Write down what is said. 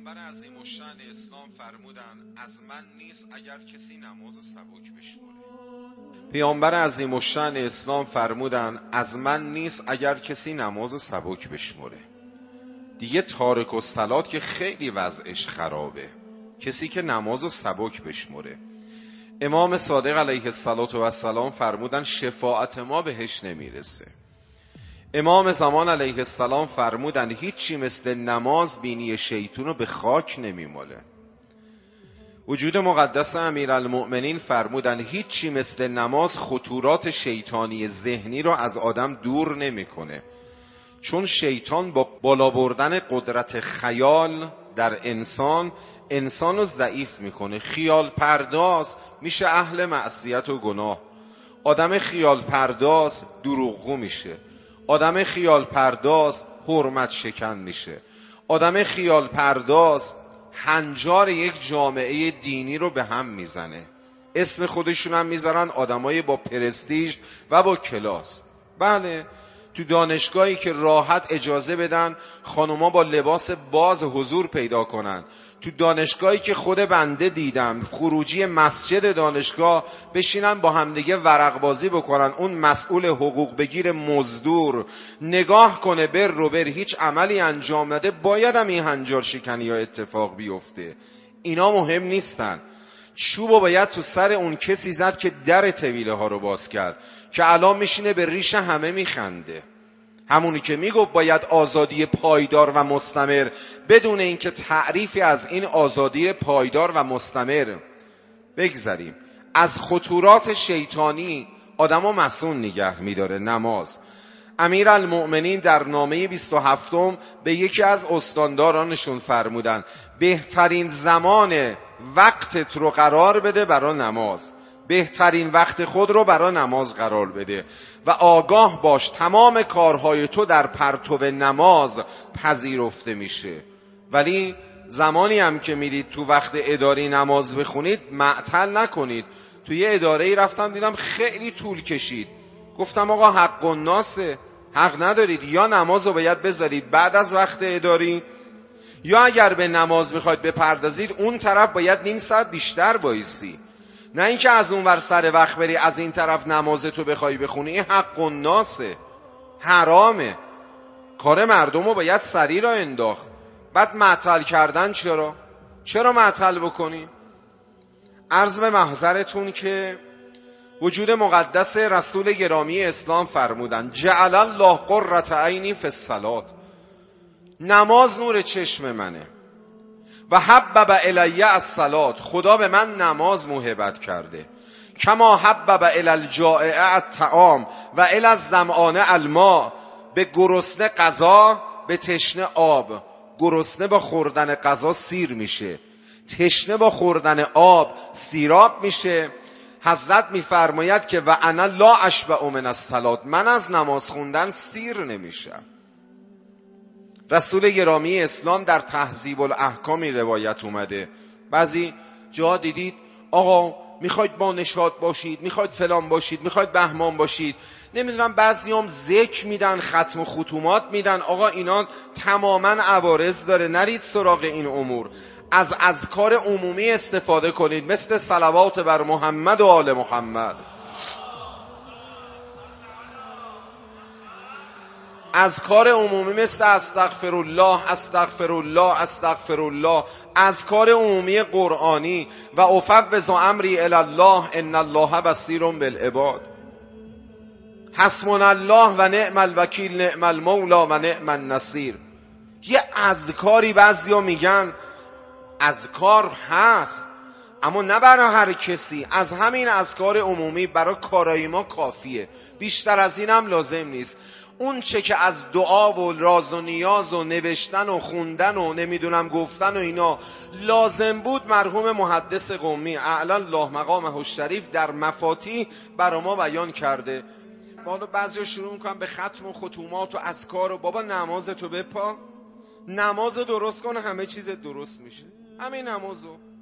پیامبر عظیم الشأن اسلام فرمودن از من نیست اگر کسی نماز سبک بشمره. پیامبر عظیم الشأن اسلام فرمودن از من نیست اگر کسی نماز سبک بشمره. دیگه تارک الصلاة که خیلی وضعش خرابه، کسی که نماز سبک بشمره. امام صادق علیه السلام فرمودن شفاعت ما بهش نمیرسه. امام زمان علیه السلام فرمودن هیچی مثل نماز بینی شیطون رو به خاک نمیماله. وجود مقدس امیرالمؤمنین فرمودن هیچی مثل نماز خطورات شیطانی ذهنی رو از آدم دور نمیکنه، چون شیطان با بالا بردن قدرت خیال در انسان رو ضعیف میکنه. خیال پرداز میشه اهل معصیت و گناه. آدم خیال پرداز دروغگو میشه. آدم خیال پرداز حرمت شکن میشه. آدم خیال پرداز هنجار یک جامعه دینی رو به هم میزنه. اسم خودشون هم میذارن آدمای با پرستیژ و با کلاس. بله، تو دانشگاهی که راحت اجازه بدن خانوما با لباس باز حضور پیدا کنن، تو دانشگاهی که خود بنده دیدم خروجی مسجد دانشگاه بشینن با همدیگه ورق بازی بکنن، اون مسئول حقوق بگیر مزدور نگاه کنه بر هیچ عملی انجام نده، باید هم این هنجار شکنی ها اتفاق بیفته. اینا مهم نیستن. چوبو باید تو سر اون کسی زد که در طویله ها رو باز کرد، که الان میشینه به ریش همه میخنده. همونی که میگفت باید آزادی پایدار و مستمر، بدون اینکه تعریفی از این آزادی پایدار و مستمر بگذاریم. از خطورات شیطانی آدمو مصون نگه میداره نماز. امیرالمؤمنین در نامه 27 به یکی از استاندارانشون فرمودن بهترین زمان وقتت رو قرار بده برای نماز، بهترین وقت خود رو برای نماز قرار بده و آگاه باش تمام کارهای تو در پرتو نماز پذیرفته میشه. ولی زمانی هم که میرید تو وقت اداری نماز بخونید معطل نکنید. توی یه اداره‌ای رفتم دیدم خیلی طول کشید، گفتم آقا حق الناسه، حق ندارید، یا نماز رو باید بذارید بعد از وقت اداری، یا اگر به نماز میخواید بپردازید اون طرف باید نیم ساعت بیشتر بایستی، نه اینکه از اون ور سر وقت بری از این طرف نمازتو بخوای بخونی. این حق الناسه، حرامه. کار مردم رو باید سری را انداخت. بعد معطل کردن چرا معطل بکنی؟ عرض به محضرتون که وجود مقدس رسول گرامی اسلام فرمودن جعل الله قرة عینی فی الصلاة، نماز نور چشم منه، و حبب الی الصلاة، خدا به من نماز موهبت کرده، کما حبب الی الجائع الطعام و الی الظمآن الماء، به گرسنه غذا به تشنه آب. گرسنه با خوردن غذا سیر میشه، تشنه با خوردن آب سیراب میشه. حضرت میفرماید که و انا لا اشبع من الصلاة، من از نماز خوندن سیر نمیشم. رسول گرامی اسلام در تهذیب الاحکامی روایت اومده، بعضی جا دیدید آقا میخواید با نشاط باشید، میخواید فلان باشید، میخواید بهمان باشید، نمیدونم بعضیام ذکر میدن، ختم و ختومات میدن. آقا اینا تماما عوارض داره، نرید سراغ این امور. از اذکار عمومی استفاده کنید، مثل صلوات بر محمد و آل محمد. اذکار عمومی مثل استغفرالله استغفرالله استغفرالله، اذکار عمومی قرآنی و افوض امری الی الله ان الله بصیر بالعباد. حسبنا الله و نعم الوکیل نعم المولا و نعم النصیر. یه اذکاری بعضیا میگن اذکار هست اما نه برای هر کسی. از همین اذکار عمومی برای کارای ما کافیه، بیشتر از این هم لازم نیست. اون چه که از دعا و راز و نیاز و نوشتن و خوندن و نمیدونم گفتن و اینا لازم بود، مرحوم محدث قمی اعلی الله مقامه الشریف در مفاتیح برای ما بیان کرده. حالا بعضیا شروع میکنن به ختم و ختومات و اذکار و بابا نمازتو بپا، نمازو درست کن همه چیز درست میشه. همین نمازو